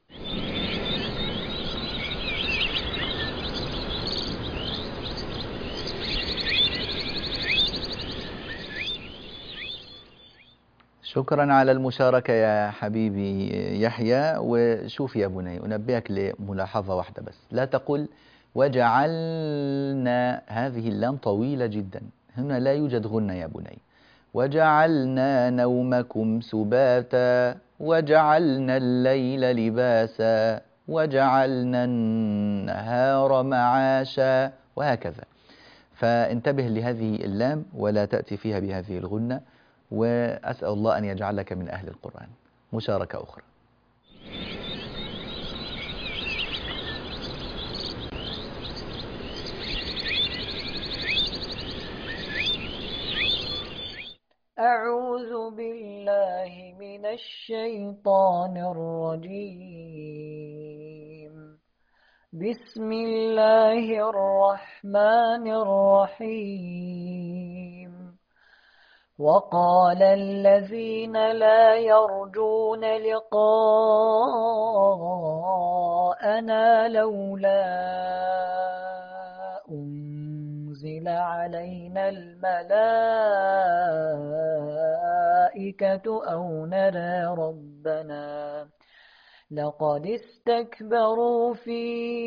شكرا على المشاركة يا حبيبي يحيى. وشوف يا بني، أنبهك لملاحظة واحدة بس، لا تقل وجعلنا، هذه اللام طويلة جدا، هنا لا يوجد غنة يا بني. وجعلنا نومكم سباتا وجعلنا الليل لباسا وجعلنا النهار معاشا، وهكذا. فانتبه لهذه اللام ولا تأتي فيها بهذه الغنة، وأسأل الله أن يجعلك من أهل القرآن. مشاركة أخرى. أعوذ بالله من الشيطان الرجيم. بسم الله الرحمن الرحيم. وقال الذين لا يرجون لقاءنا لولا أنزل علينا الملائكة أو نرى ربنا لقد استكبروا في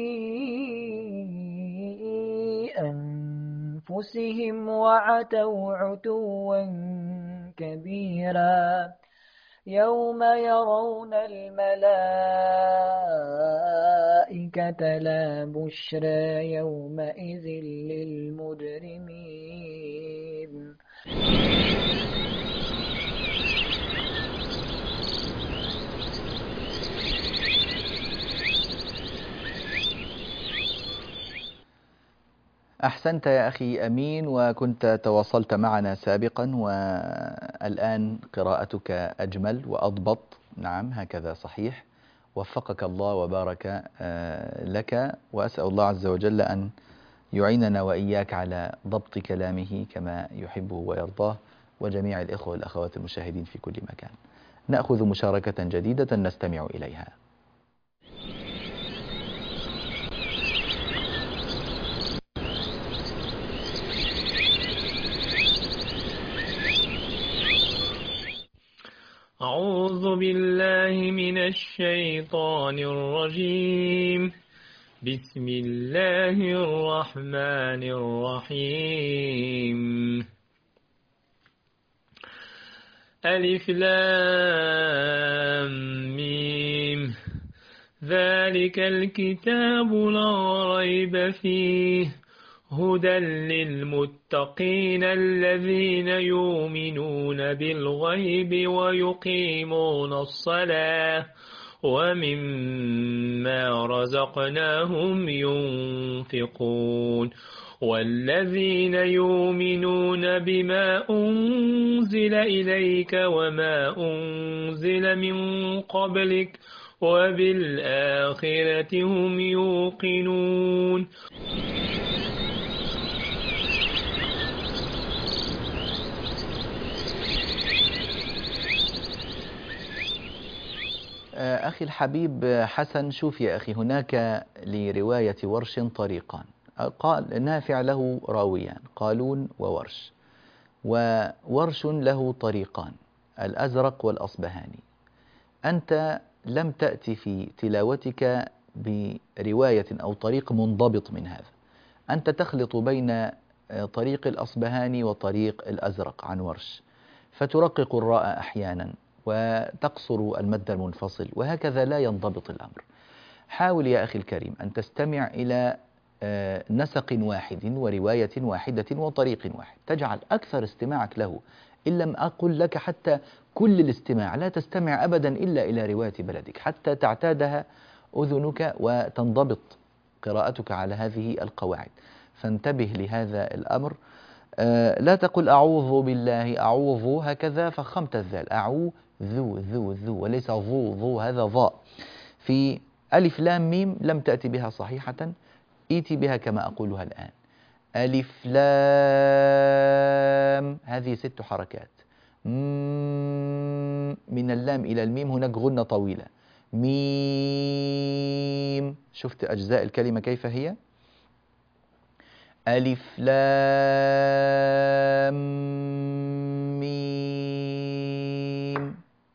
أنفسهم وعتوا عتوا كبيرا يوم يرون الملائكة لا بشرى يومئذ للمجرمين. أحسنت يا أخي أمين، وكنت تواصلت معنا سابقا، والآن قراءتك أجمل وأضبط. نعم هكذا صحيح، وفقك الله وبارك لك، وأسأل الله عز وجل أن يعيننا وإياك على ضبط كلامه كما يحبه ويرضاه، وجميع الإخوة والأخوات المشاهدين في كل مكان. نأخذ مشاركة جديدة نستمع إليها. أعوذ بالله من الشيطان الرجيم. بسم الله الرحمن الرحيم. ألف لام ميم. ذلك الكتاب لا ريب فيه هدى للمتقين الذين يؤمنون بالغيب ويقيمون الصلاة ومما رزقناهم ينفقون والذين يؤمنون بما أنزل إليك وما أنزل من قبلك وبالآخرة هم يوقنون. أخي الحبيب حسن، شوف يا أخي، هناك لرواية ورش طريقان. قال نافع له راويان، قالون وورش، وورش له طريقان، الأزرق والأصبهاني. أنت لم تأتي في تلاوتك برواية أو طريق منضبط من هذا، أنت تخلط بين طريق الأصبهاني وطريق الأزرق عن ورش، فترقق الراء أحيانا وتقصر المد المنفصل، وهكذا لا ينضبط الأمر. حاول يا أخي الكريم أن تستمع إلى نسق واحد ورواية واحدة وطريق واحد، تجعل أكثر استماعك له. إن لم أقل لك حتى كل الاستماع، لا تستمع أبدا إلا إلى رواية بلدك حتى تعتادها أذنك وتنضبط قراءتك على هذه القواعد. فانتبه لهذا الأمر. لا تقل أعوذ بالله أعوذ هكذا فخمت الذال، أعوذ ذو ذو ذو وليس ظو ظو، هذا ضاء. في ألف لام ميم لم تأتي بها صحيحة، إيتي بها كما أقولها الآن. ألف لام، هذه ست حركات. من اللام إلى الميم هناك غنة طويلة. ميم، شفت أجزاء الكلمة كيف هي؟ ألف لام ميم.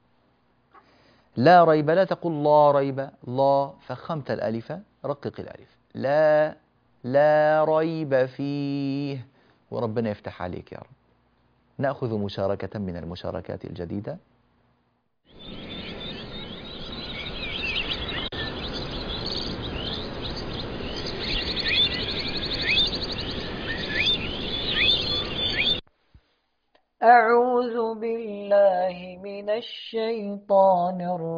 لا ريب، لا تقول لا ريب، لا فخمت الألف، رقق الألف. لا لا ريب فيه، وربنا يفتح عليك يا رب. نأخذ مشاركة من المشاركات الجديدة. أعوذ بالله من الشيطان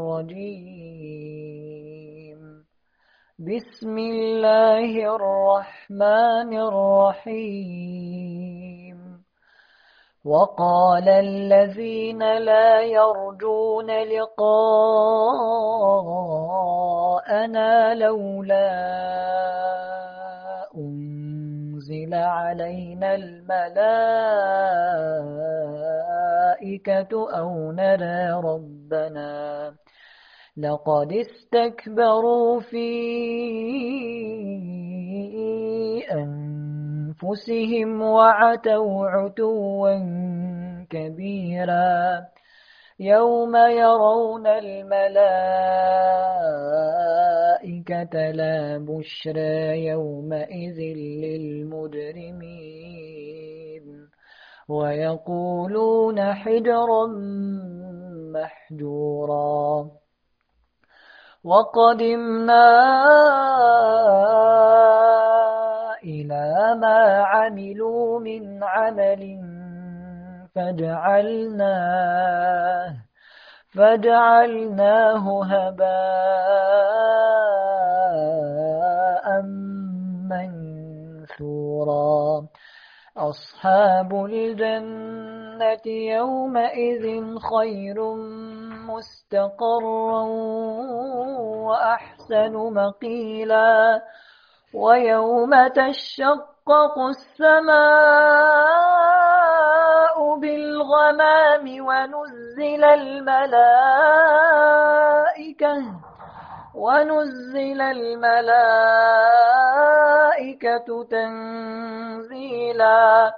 الرجيم. بسم الله الرحمن الرحيم. وقال الذين لا يرجون لقاءنا لولا أنزل أنزل علينا الملائكة الملائكة أو نرى ربنا لقد استكبروا في أنفسهم وعتوا عتوا كبيرا يوم يرون الملائكة لا بشرى يومئذ للمجرمين ويقولون حجرا محجورا وقدمنا إلى ما عملوا من عمل فجعلناه فجعلناه هباء منثورا أصحاب الجنة يومئذ خير مستقرا وأحسن مقيلا ويوم تشقق السماء بالغمام ونزل الملائكة ونزل الملائكة تنزيلا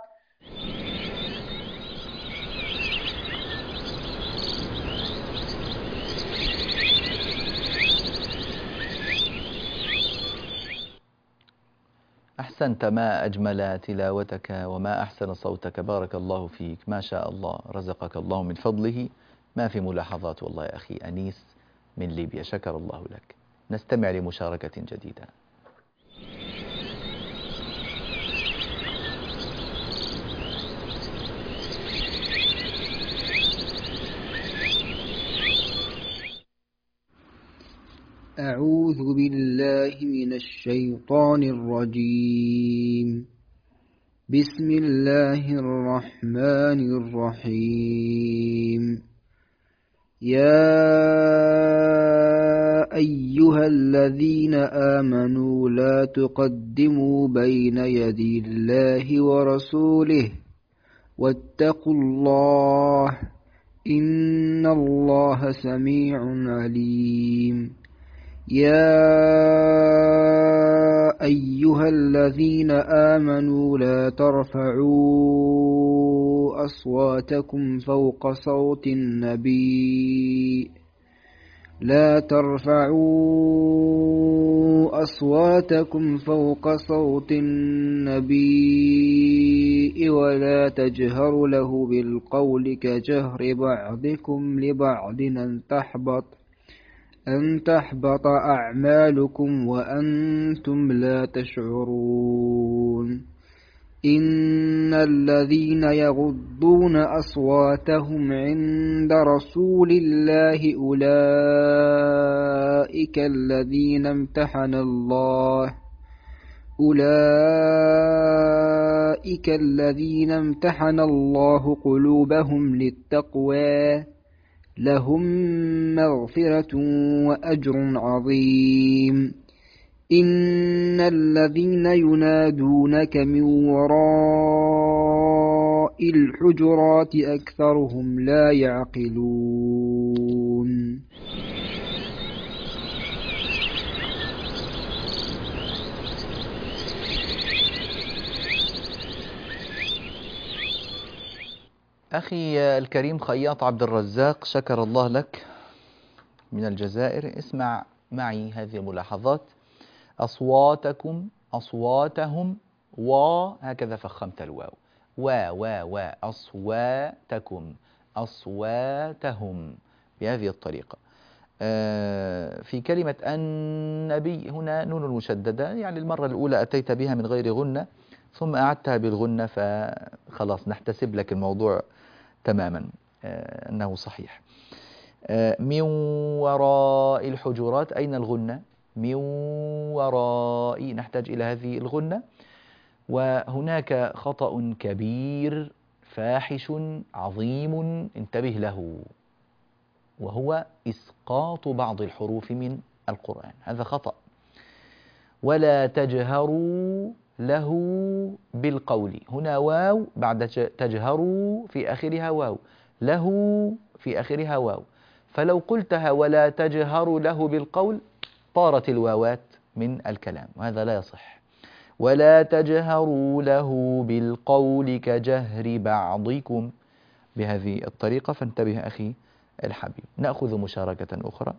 أحسنت، ما أجمل تلاوتك وما أحسن صوتك، بارك الله فيك، ما شاء الله، رزقك الله من فضله ما في ملاحظات والله يا أخي أنيس من ليبيا، شكر الله لك. نستمع لمشاركة جديدة. أعوذ بالله من الشيطان الرجيم. بسم الله الرحمن الرحيم. يا أيها الذين آمنوا لا تقدموا بين يدي الله ورسوله واتقوا الله إن الله سميع عليم. يا أيها الذين آمنوا لا ترفعوا أصواتكم فوق صوت النبي لا ترفعوا أصواتكم فوق صوت النبي ولا تجهروا له بالقول كجهر بعضكم لبعض أن تحبط أن تحبط أعمالكم وأنتم لا تشعرون. إن الذين يغضون أصواتهم عند رسول الله أولئك الذين امتحن الله أولئك الذين امتحن الله قلوبهم للتقوى لهم مغفرة وأجر عظيم. إن الذين ينادونك من وراء الحجرات أكثرهم لا يعقلون. أخي الكريم خياط عبد الرزاق، شكر الله لك من الجزائر. اسمع معي هذه الملاحظات. أصواتكم، أصواتهم، وهكذا فخمت الواو، وا وا وا، أصواتكم، أصواتهم، بهذه الطريقة. في كلمة النبي هنا نون المشددة، يعني المرة الأولى أتيت بها من غير غنة ثم أعدتها بالغنة، فخلاص نحتسب لك الموضوع تماما أنه صحيح. من وراء الحجرات، أين الغنة؟ من وراء، نحتاج إلى هذه الغنة. وهناك خطأ كبير فاحش عظيم انتبه له، وهو إسقاط بعض الحروف من القرآن، هذا خطأ. ولا تجهروا له بالقول، هنا واو بعد تجهروا في آخرها واو، له في آخرها واو، فلو قلتها ولا تجهر له بالقول طارت الواوات من الكلام، وهذا لا يصح. ولا تجهروا له بالقول كجهر بعضكم، بهذه الطريقة. فانتبه أخي الحبيب. نأخذ مشاركة أخرى.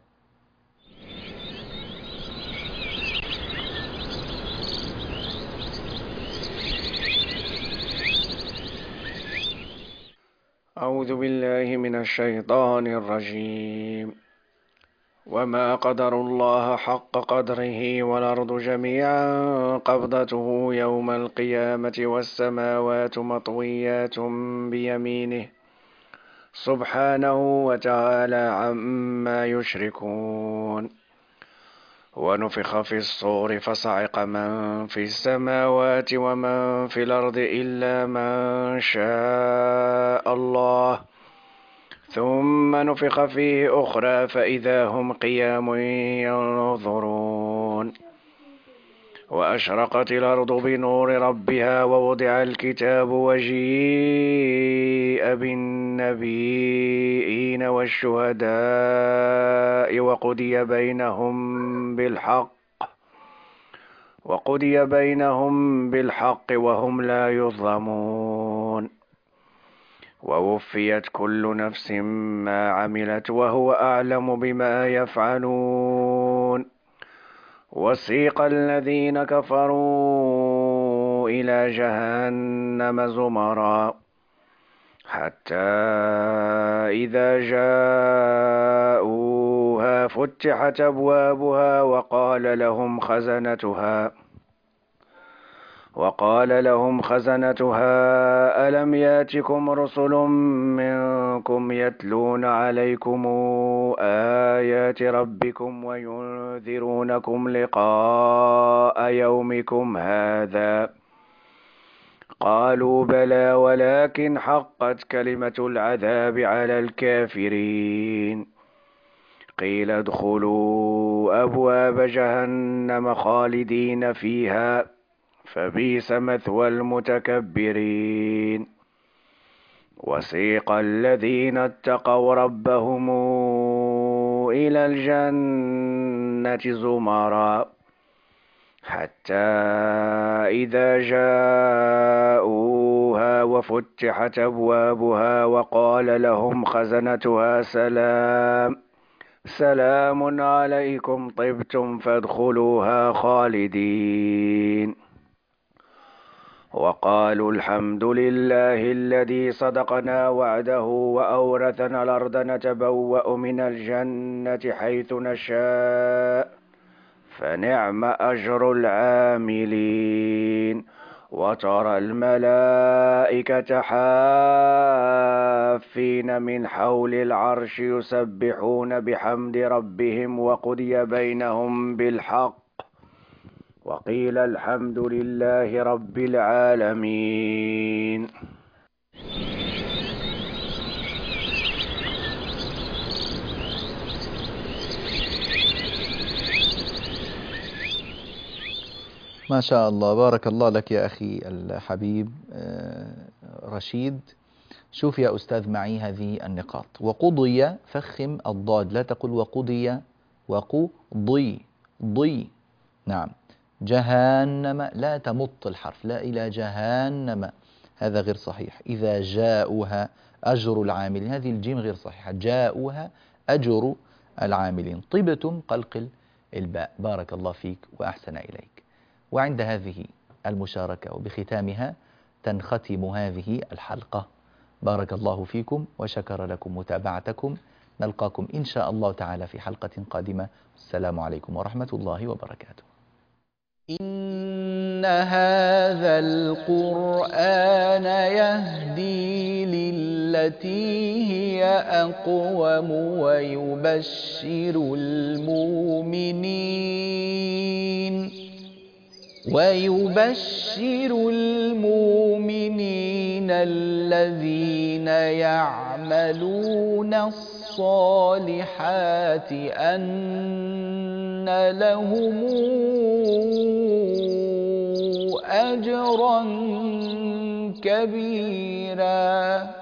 أعوذ بالله من الشيطان الرجيم. وما قدروا الله حق قدره والأرض جميعا قبضته يوم القيامة والسماوات مطويات بيمينه سبحانه وتعالى عما يشركون. ونفخ في الصور فصعق من في السماوات ومن في الأرض إلا من شاء الله، ثم نفخ فيه أخرى فإذا هم قيام ينظرون. وأشرقت الأرض بنور ربها ووضع الكتاب وجيء بالنبيين والشهداء وقضي بينهم بالحق وقضي بينهم بالحق وهم لا يظلمون. ووفيت كل نفس ما عملت وهو أعلم بما يفعلون. وسيق الذين كفروا إلى جهنم زمرا حتى إذا جاءوها فتحت أبوابها وقال لهم خزنتها وقال لهم خزنتها ألم ياتكم رسل منكم يتلون عليكم آيات ربكم وينذرونكم لقاء يومكم هذا؟ قالوا بلى ولكن حقت كلمة العذاب على الكافرين. قيل ادخلوا أبواب جهنم خالدين فيها فبئس مثوى المتكبرين. وسيق الذين اتقوا ربهم إلى الجنة زمرا حتى إذا جاءوها وفتحت أبوابها وقال لهم خزنتها سلام سلام عليكم طبتم فادخلوها خالدين. وقالوا الحمد لله الذي صدقنا وعده وأورثنا الأرض نتبوأ من الجنة حيث نشاء فنعم أجر العاملين. وترى الملائكة حافين من حول العرش يسبحون بحمد ربهم وقضي بينهم بالحق وقيل الحمد لله رب العالمين. ما شاء الله، بارك الله لك يا أخي الحبيب رشيد. شوف يا أستاذ معي هذه النقاط. وقضي، فخم الضاد، لا تقل وقضي، وقضي ضي. نعم. جهنم، لا تمط الحرف، لا إلى جهنم، هذا غير صحيح. إذا جاءوها أجر العاملين، هذه الجيم غير صحيحة. جاءوها أجر العاملين. طبتم، قلقل الباء. بارك الله فيك وأحسن إليك. وعند هذه المشاركة وبختامها تنختم هذه الحلقة. بارك الله فيكم وشكر لكم متابعتكم. نلقاكم إن شاء الله تعالى في حلقة قادمة. السلام عليكم ورحمة الله وبركاته. إن هذا القرآن يهدي للتي هي أقوم ويبشر المؤمنين ويبشر المؤمنين الذين يعملون الصالحات أن لهم أجرا كبيرا.